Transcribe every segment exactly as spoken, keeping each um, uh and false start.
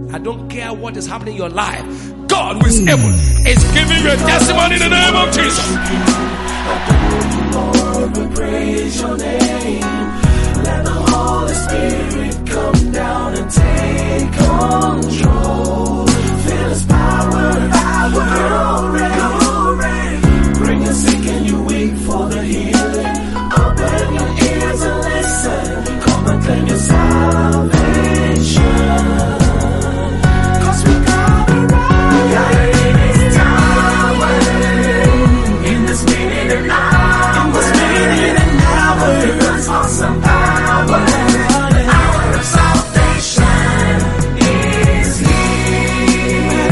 I don't care what is happening in your life. God who is able is giving you a testimony in the name of Jesus. Lord, we praise your name. Let the Holy Spirit come down and take control. Feel his power, power, glory, glory. Bring the sick and you weak for the healing. Open your ears and listen. Come and claim your salvation. Cause we got it right. Got it in his tower. In this minute and hour. In this minute and hour. God's awesome power. The hour of salvation is here.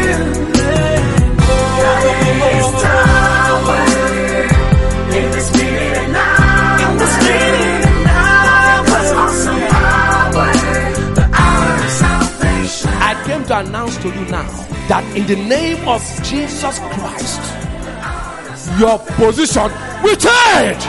Got it in his tower. In this minute and hour. In this minute and hour. God's awesome power. The hour of salvation. I came to announce to you now that in the name of Jesus Christ, your position will change.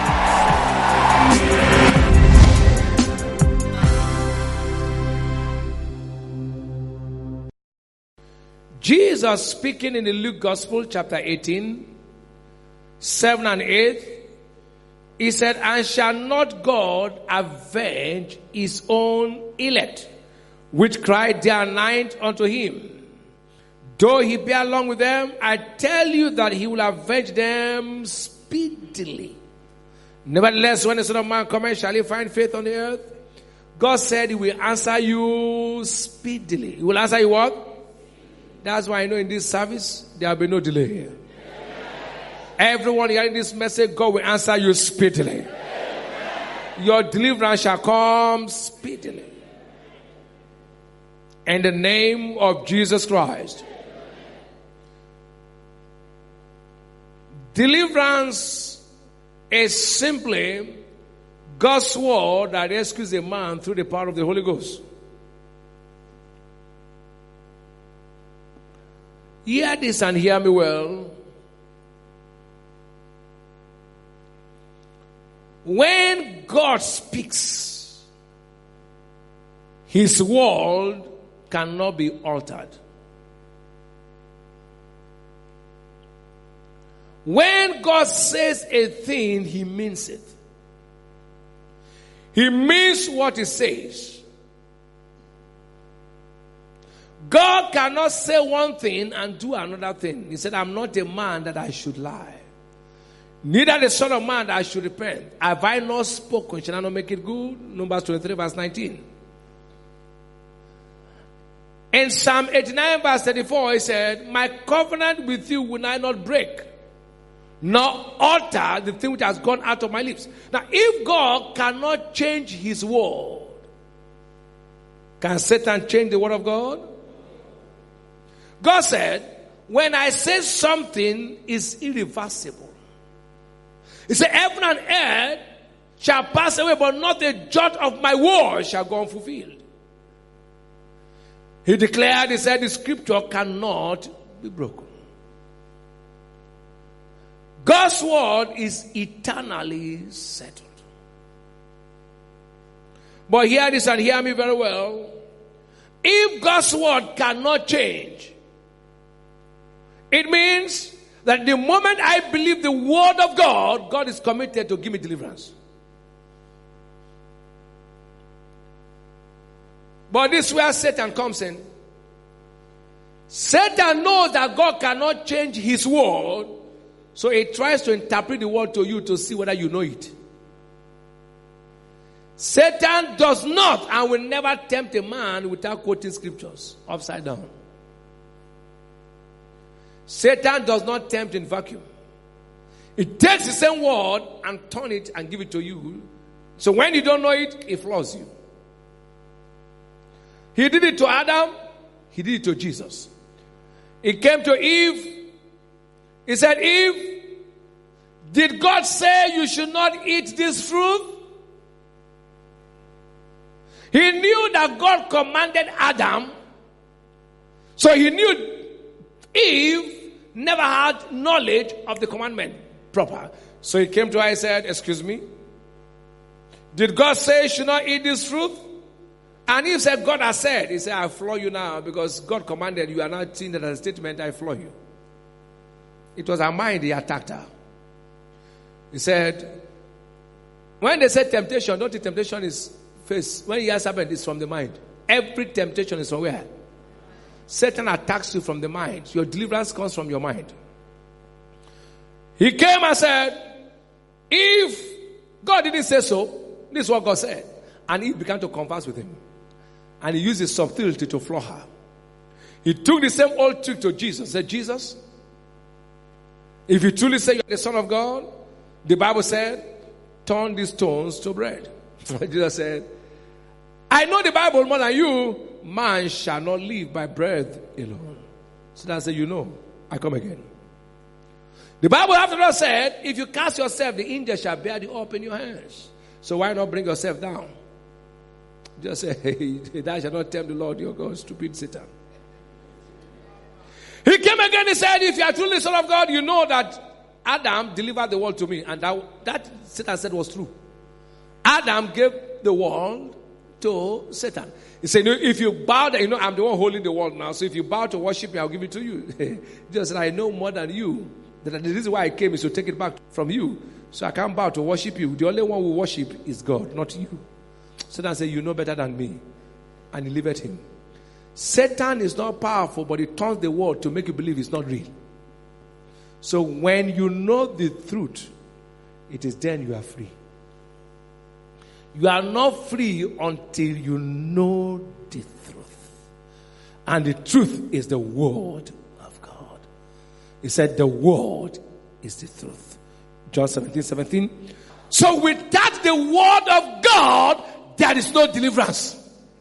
Jesus speaking in the Luke Gospel, chapter eighteen, seven and eight, he said, and shall not God avenge his own elect, which cry day and night unto him? Though he be along with them, I tell you that he will avenge them speedily. Nevertheless, when the Son of Man cometh, shall he find faith on the earth? God said he will answer you speedily. He will answer you what? That's why I know in this service, there will be no delay here. Everyone hearing this message, God will answer you speedily. Your deliverance shall come speedily. In the name of Jesus Christ. Deliverance is simply God's word that rescues a man through the power of the Holy Ghost. Hear this and hear me well. When God speaks, his word cannot be altered. When God says a thing, he means it. He means what he says. God cannot say one thing and do another thing. He said, I'm not a man that I should lie. Neither the Son of Man that I should repent. Have I not spoken? Shall I not make it good? Numbers twenty-three verse nineteen. In Psalm eighty-nine verse thirty-four, he said, my covenant with you will I not break, nor alter the thing which has gone out of my lips. Now, if God cannot change his word, can Satan change the word of God? God said, when I say something is irreversible. He said, heaven and earth shall pass away, but not a jot of my word shall go unfulfilled. He declared, he said, the scripture cannot be broken. God's word is eternally settled. But hear this and hear me very well. If God's word cannot change, it means that the moment I believe the word of God, God is committed to give me deliverance. But this is where Satan comes in. Satan knows that God cannot change his word, so he tries to interpret the word to you to see whether you know it. Satan does not and will never tempt a man without quoting scriptures upside down. Satan does not tempt in vacuum. He takes the same word and turn it and give it to you. So when you don't know it, he flaws you. He did it to Adam. He did it to Jesus. He came to Eve. He said, Eve, did God say you should not eat this fruit? He knew that God commanded Adam. So he knew Eve never had knowledge of the commandment proper. So he came to her and said, excuse me, did God say you should not eat this fruit? And if said God has said, he said, I floor you now because God commanded, you are not seeing that as a statement, I floor you. It was her mind he attacked her. He said, when they said temptation, don't think temptation is face. When he has happened, it's from the mind. Every temptation is from where? Satan attacks you from the mind. Your deliverance comes from your mind. He came and said, if God didn't say so, this is what God said. And he began to converse with him. And he used his subtlety to floor her. He took the same old trick to Jesus. Said, Jesus, if you truly say you're the Son of God, the Bible said, turn these stones to bread. Jesus said, I know the Bible more than you. Man shall not live by bread alone. So that's it, you know. I come again. The Bible after all said, if you cast yourself, the angel shall bear you up in your hands. So why not bring yourself down? Just say, hey, thou shalt not tempt the Lord your God, stupid Satan. He came again, he said, if you are truly the Son of God, you know that Adam delivered the world to me. And that, that Satan said was true. Adam gave the world to Satan. He said, if you bow down, you know, I'm the one holding the world now. So if you bow to worship me, I'll give it to you. Just said, I know more than you. The reason why I came is to take it back from you. So I can't bow to worship you. The only one who worship is God, not you. Satan said, you know better than me. And he delivered him. Satan is not powerful, but he turns the world to make you believe it's not real. So when you know the truth, it is then you are free. You are not free until you know the truth. And the truth is the word of God. He said the word is the truth. John seventeen, seventeen. So without the word of God, there is no deliverance.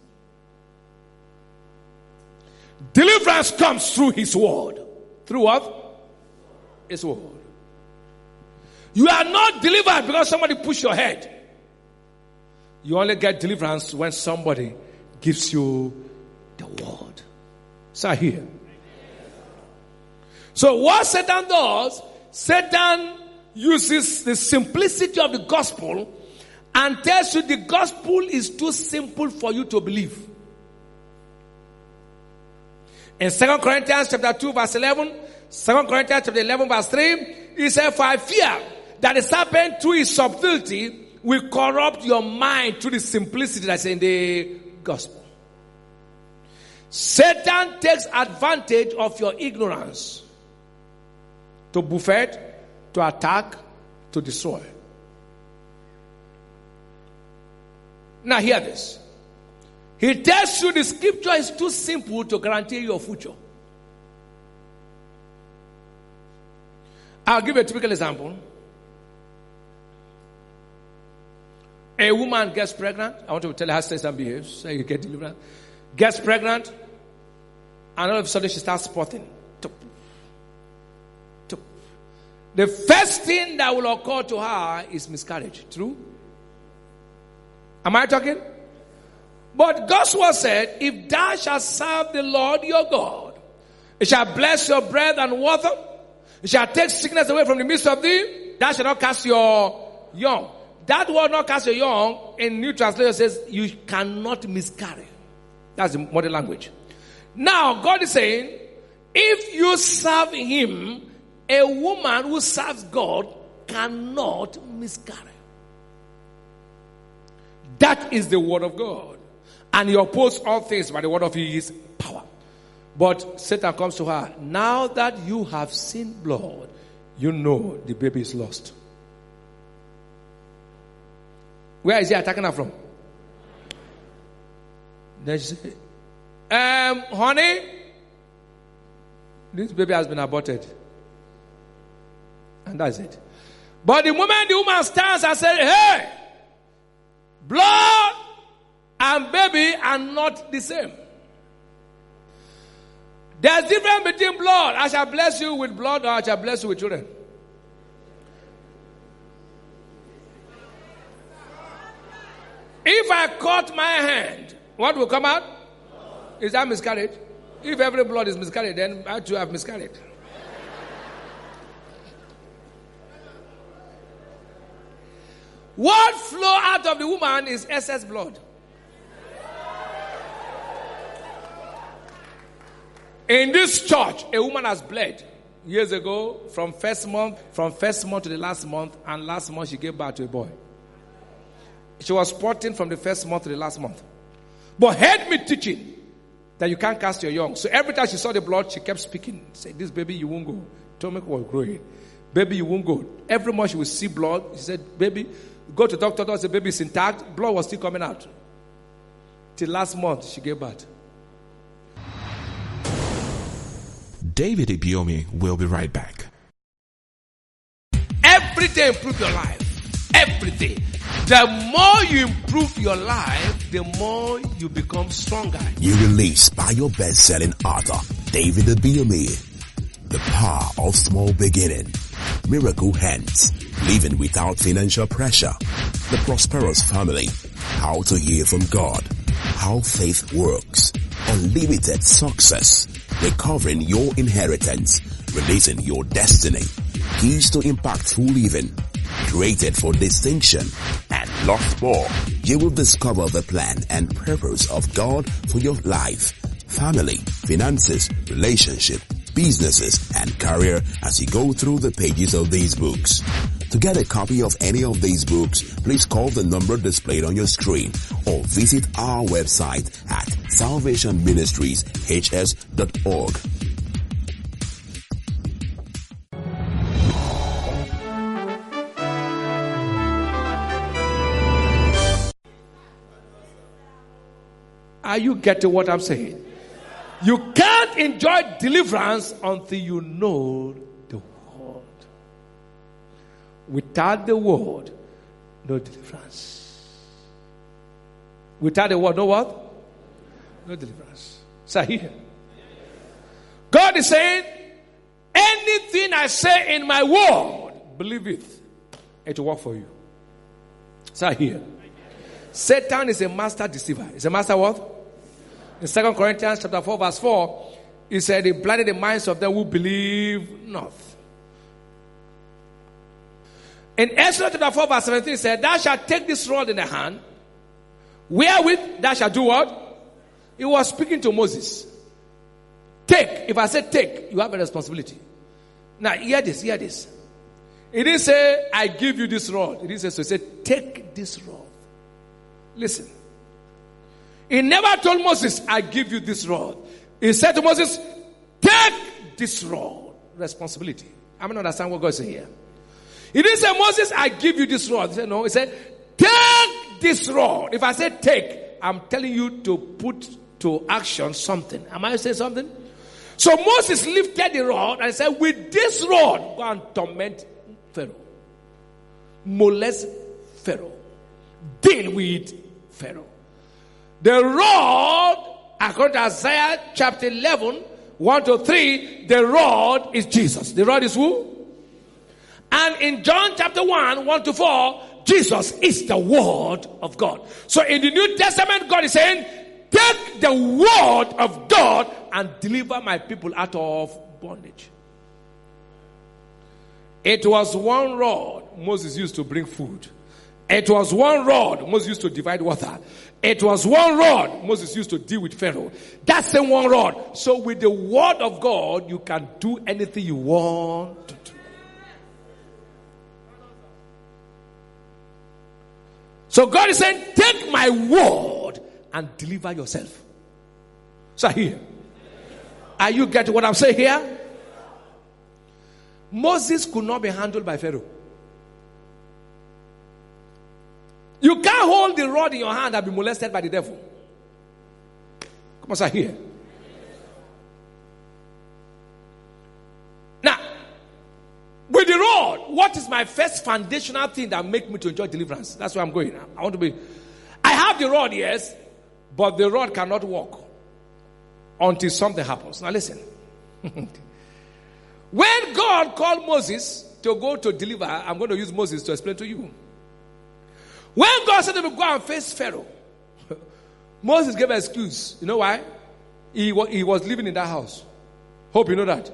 Deliverance comes through his word. Through what? His word. You are not delivered because somebody pushed your head. You only get deliverance when somebody gives you the word. So here. So what Satan does, Satan uses the simplicity of the gospel and tells you the gospel is too simple for you to believe. In Second Corinthians chapter two verse eleven, Second Corinthians chapter eleven verse three, he said, for I fear that the serpent through his subtlety will corrupt your mind through the simplicity that's in the gospel. Satan takes advantage of your ignorance to buffet, to attack, to destroy. Now hear this. He tells you the scripture is too simple to guarantee your future. I'll give you a typical example. A woman gets pregnant. I want to tell her how to behave so you get deliverance. Gets pregnant, and all of a sudden she starts spotting. The first thing that will occur to her is miscarriage. True? Am I talking? But God's word said, if thou shalt serve the Lord your God, it shall bless your bread and water. It shall take sickness away from the midst of thee. Thou shalt not cast your young. That word not cast your young in New Translation says you cannot miscarry. That's the modern language. Now God is saying, if you serve him, a woman who serves God cannot miscarry. That is the word of God. And he opposed all things by the word of his power. But Satan comes to her. Now that you have seen blood, you know the baby is lost. Where is he attacking her from? Then she said, um, honey, this baby has been aborted. And that's it. But the moment the woman stands and says, hey, blood and baby are not the same. There's difference between blood. I shall bless you with blood, or I shall bless you with children. If I cut my hand, what will come out? Is that miscarriage? If every blood is miscarried, then I too have miscarried. What flow out of the woman is excess blood. In this church, a woman has bled years ago from first month, from first month to the last month, and last month she gave birth to a boy. She was spotting from the first month to the last month. But heard me teaching that you can't cast your young. So every time she saw the blood, she kept speaking. Say, this baby, you won't go. Stomach was growing. Baby, you won't go. Every month she would see blood. She said, baby, go to doctor. Doctor said, baby is intact. Blood was still coming out. Till last month, she gave birth. David Ibiyeomie will be right back. Every day improve your life. Every day. The more you improve your life, the more you become stronger. New release by your best-selling author, David Ibiyeomie. The Power of Small Beginning. Miracle Hands. Living without financial pressure. The Prosperous Family. How to hear from God. How faith works. Unlimited success. Recovering your inheritance. Releasing your destiny. Keys to impactful living. Created for distinction. And lots more. You will discover the plan and purpose of God for your life, family, finances, relationship, businesses, and career as you go through the pages of these books. To get a copy of any of these books, please call the number displayed on your screen or visit our website at salvation ministries h s dot org. Are you getting what I'm saying? You can't enjoy deliverance until you know the word. Without the word, no deliverance. Without the word, no what? No deliverance. So here, God is saying, anything I say in my word, believe it, it will work for you. So here, Satan is a master deceiver. He's a master what? In Second Corinthians chapter four, verse four, he said, he blinded the minds of them who believe not. In Exodus chapter four, verse seventeen, he said, thou shalt take this rod in the hand, wherewith thou shalt do what? He was speaking to Moses. Take. If I say take, you have a responsibility. Now, hear this, hear this. He didn't say, I give you this rod. He didn't say so. He said, take this rod. Listen. He never told Moses, I give you this rod. He said to Moses, take this rod. Responsibility. I'm not understand what God said here. He didn't say, Moses, I give you this rod. He said, no. He said, take this rod. If I say take, I'm telling you to put to action something. Am I saying something? So Moses lifted the rod and said, with this rod, go and torment Pharaoh. Molest Pharaoh. Deal with Pharaoh. The rod, according to Isaiah chapter eleven, one to three, the rod is Jesus. The rod is who? And in John chapter one, one to four, Jesus is the word of God. So in the New Testament, God is saying, take the word of God and deliver my people out of bondage. It was one rod Moses used to bring food. It was one rod Moses used to divide water. It was one rod Moses used to deal with Pharaoh. That's the one rod. So with the word of God, you can do anything you want to do. So God is saying, take my word and deliver yourself. So here, are you getting what I'm saying here? Moses could not be handled by Pharaoh. You can't hold the rod in your hand and be molested by the devil. Come on, sir, here. Now, with the rod, what is my first foundational thing that make me to enjoy deliverance? That's where I'm going. I want to be. I have the rod, yes, but the rod cannot walk until something happens. Now listen. When God called Moses to go to deliver, I'm going to use Moses to explain to you. When God said to him, go and face Pharaoh, Moses gave an excuse. You know why? He, he was living in that house. Hope you know that.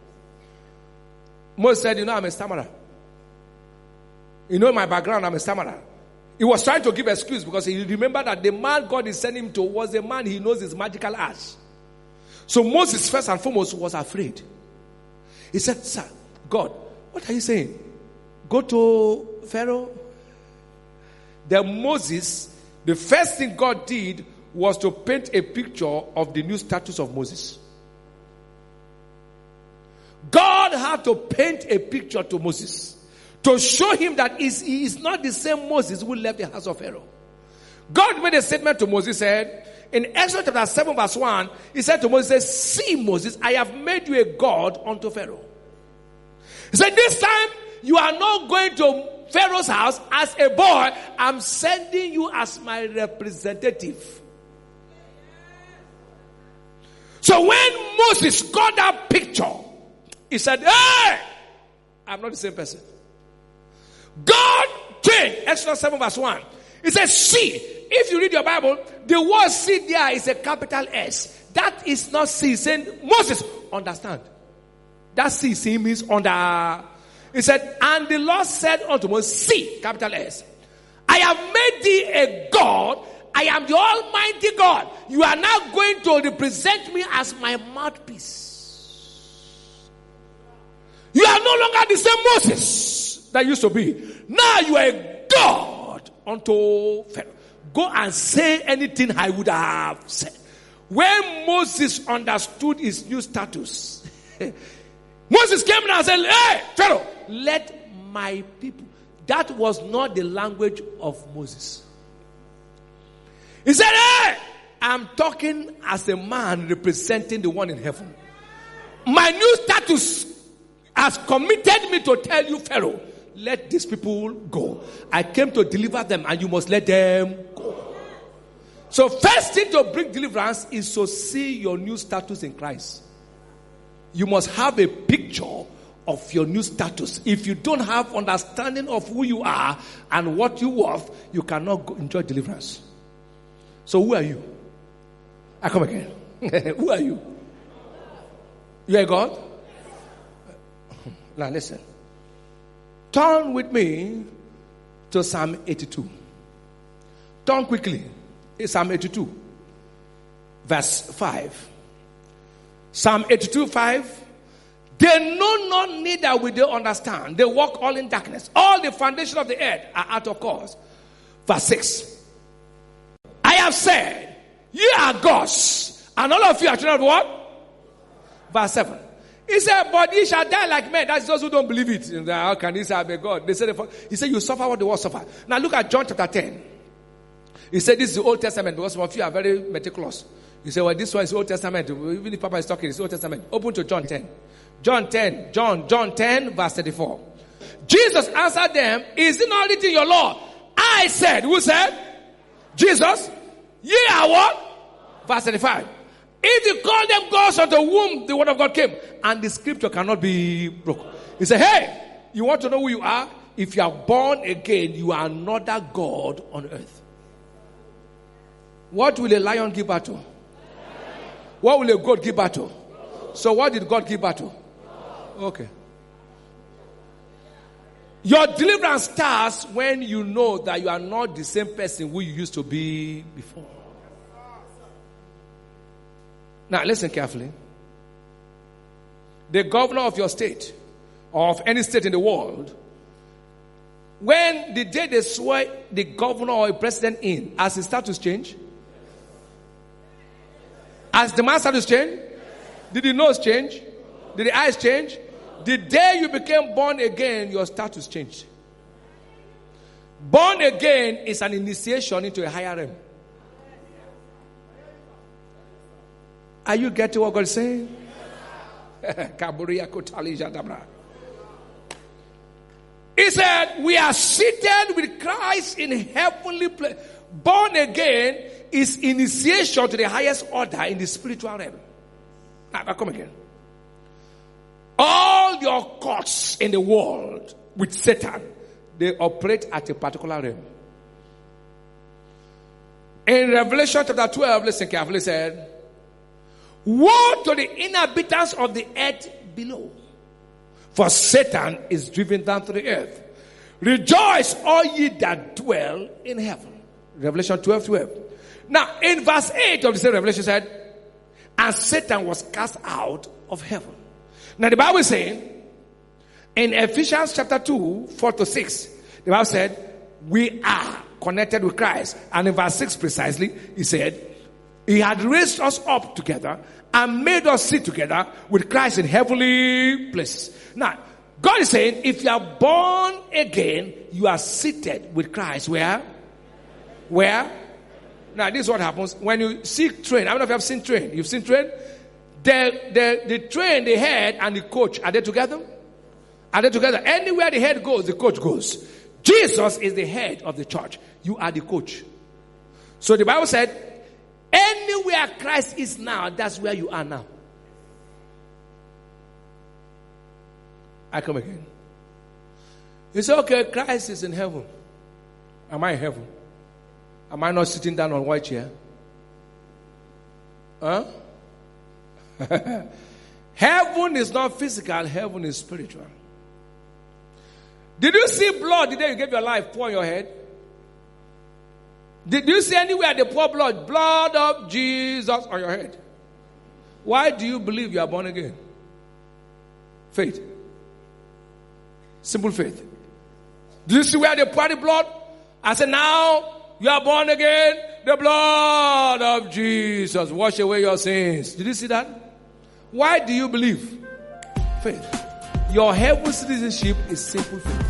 Moses said, you know, I'm a stammerer. You know my background, I'm a stammerer. He was trying to give excuse because he remembered that the man God is sending him to was a man he knows his magical arts. So Moses, first and foremost, was afraid. He said, sir, God, what are you saying? Go to Pharaoh? Then Moses, the first thing God did was to paint a picture of the new status of Moses. God had to paint a picture to Moses to show him that he is not the same Moses who left the house of Pharaoh. God made a statement to Moses, said, in Exodus chapter seven verse one, he said to Moses, see Moses, I have made you a God unto Pharaoh. He said, this time you are not going to Pharaoh's house as a boy. I'm sending you as my representative. So when Moses got that picture, he said, hey, I'm not the same person. God changed. Exodus seven verse one. He says, see. If you read your Bible, the word see there is a capital S. That is not see. He's saying, Moses, understand. That see, see means under. He said, and the Lord said unto Moses, see, capital S. I have made thee a God. I am the Almighty God. You are now going to represent me as my mouthpiece. You are no longer the same Moses that used to be. Now you are a God unto Pharaoh. Go and say anything I would have said. When Moses understood his new status, Moses came down and said, hey, Pharaoh, let my people. That was not the language of Moses. He said, hey, I'm talking as a man representing the one in heaven. My new status has committed me to tell you, Pharaoh, let these people go. I came to deliver them and you must let them go. So first thing to bring deliverance is to see your new status in Christ. You must have a picture of your new status. If you don't have understanding of who you are and what you worth, you cannot go enjoy deliverance. So who are you? I come again. Who are you? You are God? Now listen. Turn with me to Psalm eighty-two. Turn quickly. It's Psalm eighty-two. Verse five. Psalm eighty-two, five. They know not, neither will they understand. They walk all in darkness. All the foundation of the earth are out of course. Verse six. I have said, ye are gods, and all of you are children of what? Verse seven. He said, but ye shall die like men. That's those who don't believe it. And how can this have a God? They said, he said, you suffer what the world suffer. Now look at John chapter ten. He said, this is the Old Testament because some of you are very meticulous. You say, well, this one is Old Testament. Even if Papa is talking, it's Old Testament. Open to John ten. John ten. John, John ten, verse thirty-four. Jesus answered them, is it not written in your law? I said, who said? Jesus. Ye are what? Verse thirty-five. If you call them gods of the womb, the word of God came. And the scripture cannot be broken. He said, hey, you want to know who you are? If you are born again, you are another God on earth. What will a lion give birth to? What will a goat give birth to? So what did God give birth to? Okay. Your deliverance starts when you know that you are not the same person who you used to be before. Now listen carefully. The governor of your state or of any state in the world, when the day they swear the governor or a president in, as his status change? As the man's status change? Did the nose change? Did the eyes change? The day you became born again, your status changed. Born again is an initiation into a higher realm. Are you getting what God is saying? He said, we are seated with Christ in heavenly place. Born again is initiation to the highest order in the spiritual realm. Now, come again. All your courts in the world with Satan, they operate at a particular realm. In Revelation chapter twelve, listen carefully, said, woe to the inhabitants of the earth below, for Satan is driven down to the earth. Rejoice, all ye that dwell in heaven. Revelation twelve, twelve. Now, in verse eight of the same Revelation said, and Satan was cast out of heaven. Now the Bible is saying, in Ephesians chapter two, four to six, the Bible said, we are connected with Christ. And in verse six precisely, he said, he had raised us up together and made us sit together with Christ in heavenly places. Now, God is saying, if you are born again, you are seated with Christ. Where? Where? Now, this is what happens when you see train. I don't know if you have seen train. You've seen train? The, the, the train, the head, and the coach, are they together? Are they together? Anywhere the head goes, the coach goes. Jesus is the head of the church. You are the coach. So the Bible said, anywhere Christ is now, that's where you are now. I come again. You say, okay, Christ is in heaven. Am I in heaven? Am I not sitting down on a white chair? Huh? Heaven is not physical, heaven is spiritual. Did you see blood the day you gave your life pour on your head? Did you see anywhere they pour blood? Blood of Jesus on your head. Why do you believe you are born again? Faith. Simple faith. Do you see where they pour the blood? I said, now you are born again. The blood of Jesus wash away your sins. Did you see that? Why do you believe? Faith. Your heavenly citizenship is simple faith.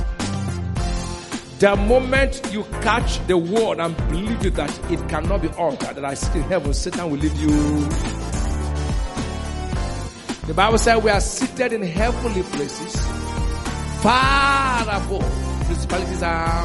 The moment you catch the word and believe it that it cannot be altered, that I sit in heaven, Satan will leave you. The Bible says we are seated in heavenly places, far above principalities are.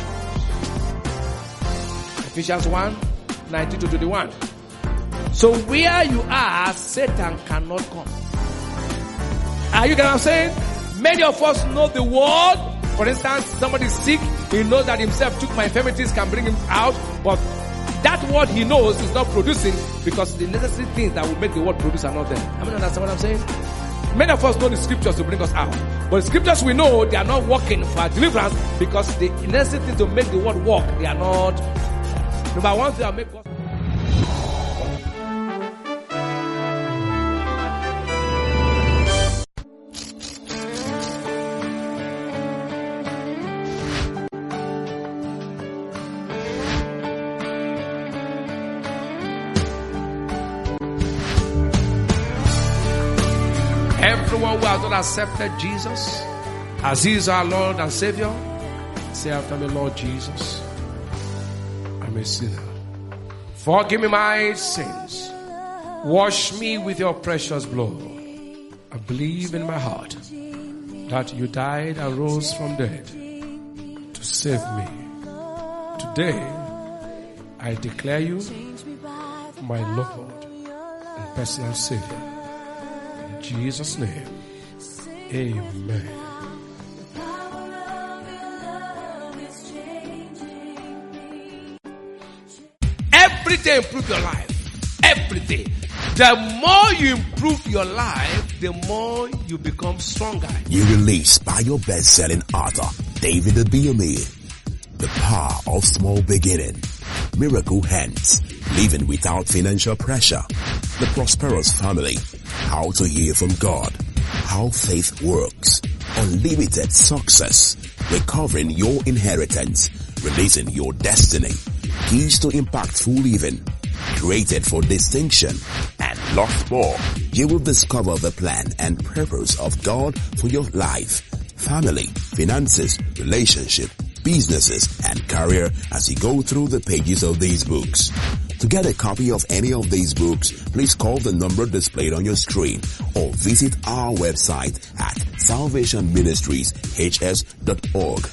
Ephesians one, nineteen to twenty-one. So where you are, Satan cannot come. Are you getting what I'm saying? Many of us know the word. For instance, somebody is sick, he knows that himself took my infirmities, can bring him out, but that word he knows is not producing because the necessary things that will make the word produce are not there. I mean, understand what I'm saying? Many of us know the scriptures to bring us out, but the scriptures we know, they are not working for our deliverance because the necessary things to make the word work, they are not. Number one, they are make us. Everyone who has not accepted Jesus as He is our Lord and Savior, say after me, Lord Jesus, I'm a sinner. Forgive me my sins. Wash me with your precious blood. I believe in my heart that you died and rose from dead to save me. Today, I declare you my Lord and personal Savior. In Jesus' name, amen. Every day improve your life. Every day. The more you improve your life, the more you become stronger. New release by your best-selling author, David Abiyomi. The Power of Small Beginning. Miracle Hands. Living without financial pressure. The Prosperous Family. How to hear from God. How faith works. Unlimited success. Recovering your inheritance. Releasing your destiny. Keys to impactful living. Created for distinction. And lots more. You will discover the plan and purpose of God for your life, family, finances, relationship, businesses, and career as you go through the pages of these books. To get a copy of any of these books, please call the number displayed on your screen or visit our website at salvation ministries h s dot org.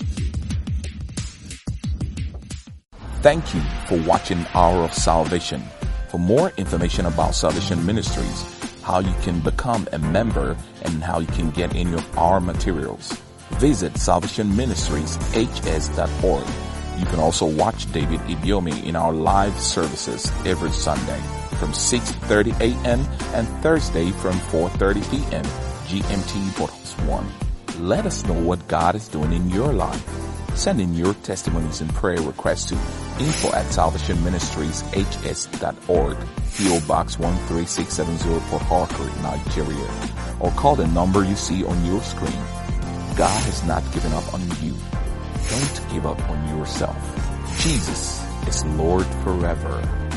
Thank you for watching Hour of Salvation. For more information about Salvation Ministries, how you can become a member, and how you can get any of our materials, visit salvation ministries h s dot org. You can also watch David Ibiyomi in our live services every Sunday from six thirty a.m. and Thursday from four thirty p.m. G M T Box one. Let us know what God is doing in your life. Send in your testimonies and prayer requests to info at salvation ministries h s dot org, P O Box one three six seven zero, Port Harcourt, Nigeria, or call the number you see on your screen. God has not given up on you. Don't give up on yourself. Jesus is Lord forever.